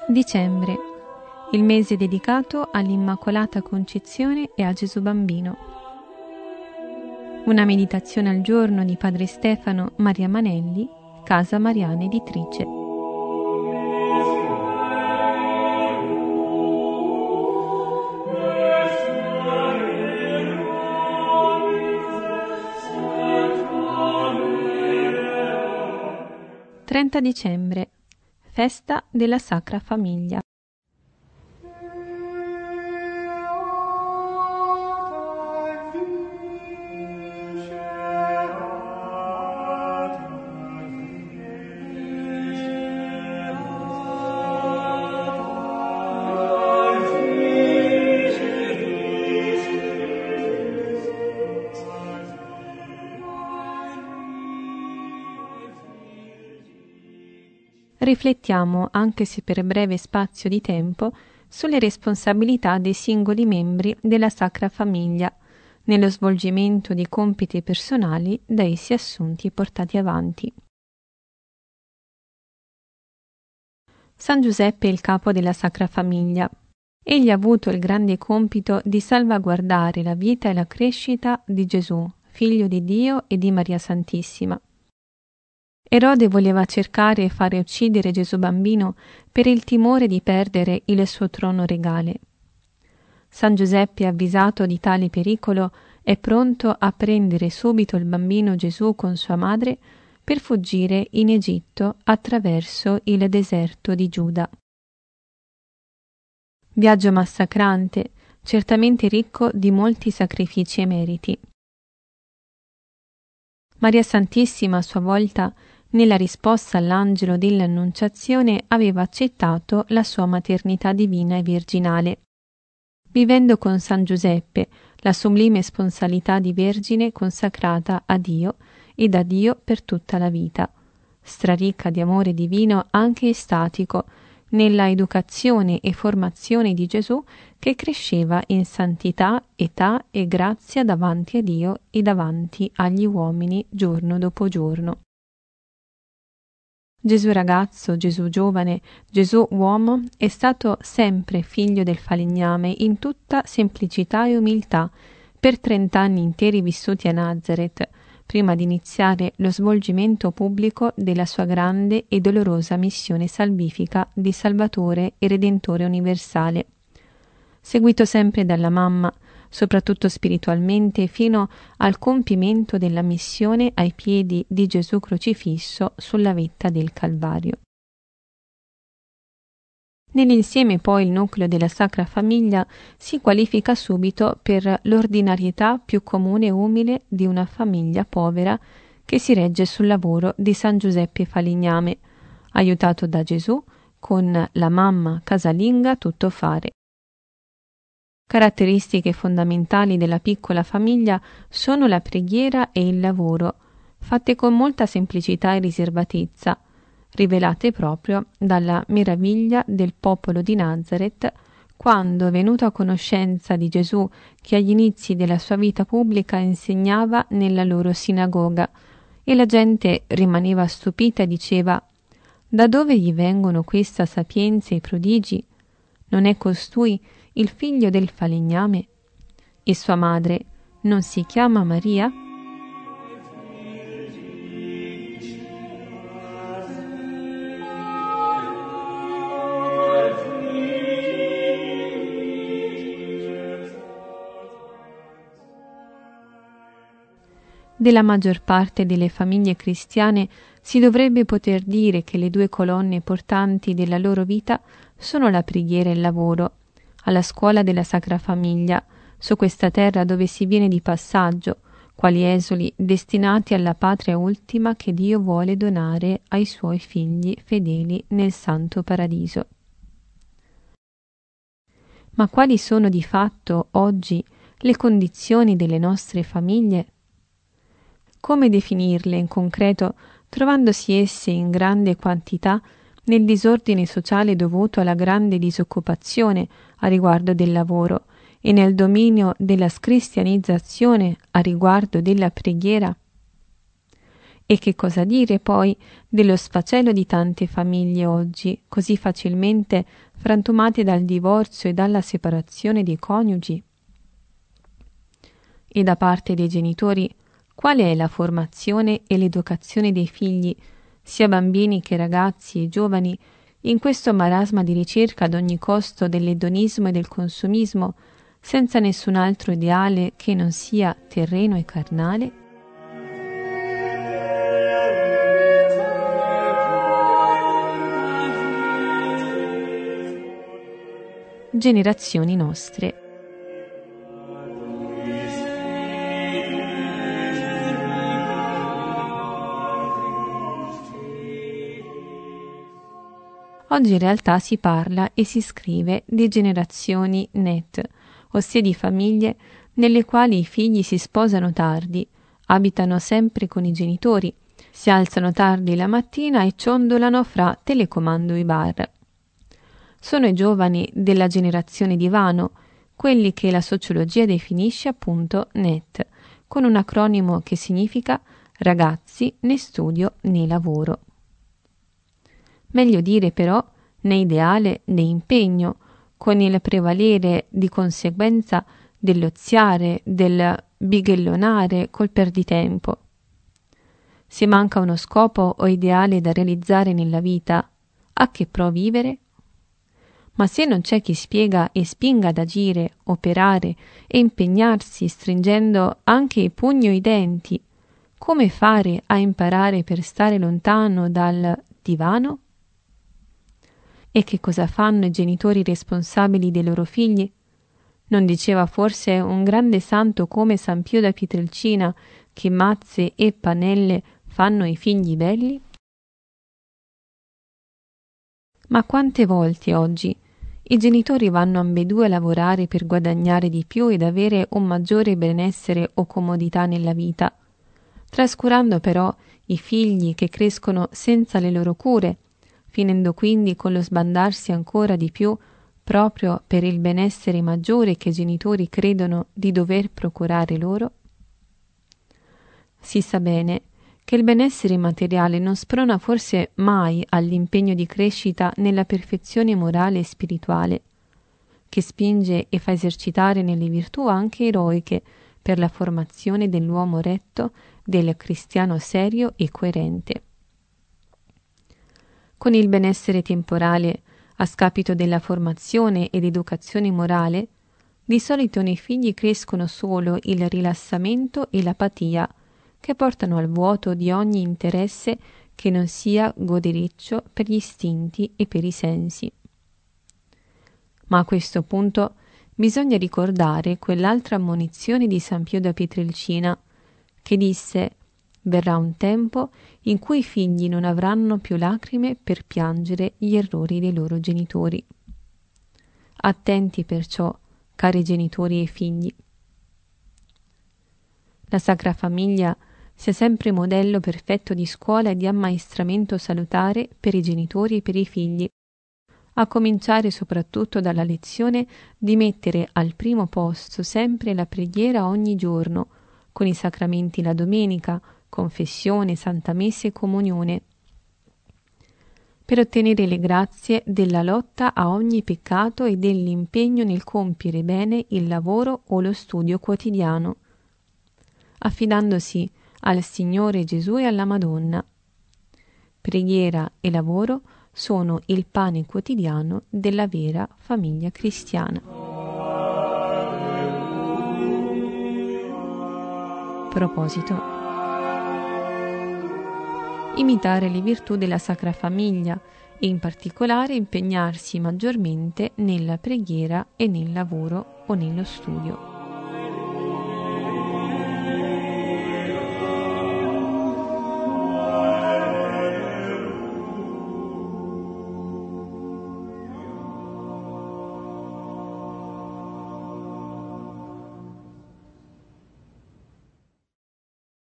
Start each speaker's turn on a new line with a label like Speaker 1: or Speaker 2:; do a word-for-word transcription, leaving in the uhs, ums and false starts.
Speaker 1: Dicembre, il mese dedicato all'Immacolata Concezione e a Gesù Bambino. Una meditazione al giorno di Padre Stefano Maria Manelli, Casa Mariana Editrice. trenta dicembre, festa della Sacra Famiglia. Riflettiamo, anche se per breve spazio di tempo, sulle responsabilità dei singoli membri della Sacra Famiglia nello svolgimento di compiti personali da essi assunti e portati avanti. San Giuseppe è il capo della Sacra Famiglia. Egli ha avuto il grande compito di salvaguardare la vita e la crescita di Gesù, figlio di Dio e di Maria Santissima. Erode voleva cercare e fare uccidere Gesù Bambino per il timore di perdere il suo trono regale. San Giuseppe, avvisato di tale pericolo, è pronto a prendere subito il bambino Gesù con sua madre per fuggire in Egitto attraverso il deserto di Giuda. Viaggio massacrante, certamente ricco di molti sacrifici e meriti. Maria Santissima, a sua volta, nella risposta all'angelo dell'Annunciazione, aveva accettato la sua maternità divina e virginale, vivendo con San Giuseppe la sublime sponsalità di vergine consacrata a Dio e da Dio per tutta la vita, straricca di amore divino anche estatico, nella educazione e formazione di Gesù che cresceva in santità, età e grazia davanti a Dio e davanti agli uomini giorno dopo giorno. Gesù ragazzo, Gesù giovane, Gesù uomo è stato sempre figlio del falegname in tutta semplicità e umiltà per trent'anni interi vissuti a Nazareth, prima di iniziare lo svolgimento pubblico della sua grande e dolorosa missione salvifica di Salvatore e Redentore universale. Seguito sempre dalla mamma, soprattutto spiritualmente, fino al compimento della missione ai piedi di Gesù crocifisso sulla vetta del Calvario. Nell'insieme poi il nucleo della Sacra Famiglia si qualifica subito per l'ordinarietà più comune e umile di una famiglia povera che si regge sul lavoro di San Giuseppe Falegname, aiutato da Gesù con la mamma casalinga tuttofare. Caratteristiche fondamentali della piccola famiglia sono la preghiera e il lavoro, fatte con molta semplicità e riservatezza, rivelate proprio dalla meraviglia del popolo di Nazareth quando, venuto a conoscenza di Gesù che agli inizi della sua vita pubblica insegnava nella loro sinagoga, e la gente rimaneva stupita e diceva: «Da dove gli vengono questa sapienza e prodigi? Non è costui il figlio del falegname? E sua madre non si chiama Maria?» Della maggior parte delle famiglie cristiane si dovrebbe poter dire che le due colonne portanti della loro vita sono la preghiera e il lavoro, alla scuola della Sacra Famiglia, su questa terra dove si viene di passaggio, quali esuli destinati alla patria ultima che Dio vuole donare ai suoi figli fedeli nel Santo Paradiso. Ma quali sono di fatto oggi le condizioni delle nostre famiglie? Come definirle in concreto, trovandosi esse in grande quantità nel disordine sociale dovuto alla grande disoccupazione a riguardo del lavoro e nel dominio della scristianizzazione a riguardo della preghiera? E che cosa dire poi dello sfacelo di tante famiglie oggi, così facilmente frantumate dal divorzio e dalla separazione dei coniugi? E da parte dei genitori, quale è la formazione e l'educazione dei figli, sia bambini che ragazzi e giovani, in questo marasma di ricerca ad ogni costo dell'edonismo e del consumismo, senza nessun altro ideale che non sia terreno e carnale? Generazioni nostre. Oggi in realtà si parla e si scrive di generazioni net, ossia di famiglie nelle quali i figli si sposano tardi, abitano sempre con i genitori, si alzano tardi la mattina e ciondolano fra telecomando e bar. Sono i giovani della generazione divano, quelli che la sociologia definisce appunto net, con un acronimo che significa ragazzi né studio né lavoro. Meglio dire però né ideale né impegno, con il prevalere di conseguenza dell'oziare, del bighellonare col perditempo. Se manca uno scopo o ideale da realizzare nella vita, a che pro vivere? Ma se non c'è chi spiega e spinga ad agire, operare e impegnarsi stringendo anche i pugni o i denti, come fare a imparare per stare lontano dal divano? E che cosa fanno i genitori responsabili dei loro figli? Non diceva forse un grande santo come San Pio da Pietrelcina che mazze e pannelle fanno i figli belli? Ma quante volte oggi i genitori vanno ambedue a lavorare per guadagnare di più ed avere un maggiore benessere o comodità nella vita, trascurando però i figli che crescono senza le loro cure, finendo quindi con lo sbandarsi ancora di più proprio per il benessere maggiore che i genitori credono di dover procurare loro? Si sa bene che il benessere materiale non sprona forse mai all'impegno di crescita nella perfezione morale e spirituale, che spinge e fa esercitare nelle virtù anche eroiche per la formazione dell'uomo retto, del cristiano serio e coerente. Con il benessere temporale, a scapito della formazione ed educazione morale, di solito nei figli crescono solo il rilassamento e l'apatia, che portano al vuoto di ogni interesse che non sia godericcio per gli istinti e per i sensi. Ma a questo punto bisogna ricordare quell'altra ammonizione di San Pio da Pietrelcina, che disse: «Verrà un tempo in cui i figli non avranno più lacrime per piangere gli errori dei loro genitori». Attenti perciò, cari genitori e figli. La Sacra Famiglia sia sempre modello perfetto di scuola e di ammaestramento salutare per i genitori e per i figli, a cominciare soprattutto dalla lezione di mettere al primo posto sempre la preghiera ogni giorno, con i sacramenti la domenica, confessione, santa messa e comunione, per ottenere le grazie della lotta a ogni peccato e dell'impegno nel compiere bene il lavoro o lo studio quotidiano, affidandosi al Signore Gesù e alla Madonna. Preghiera e lavoro sono il pane quotidiano della vera famiglia cristiana. Proposito: imitare le virtù della Sacra Famiglia e in particolare impegnarsi maggiormente nella preghiera e nel lavoro o nello studio.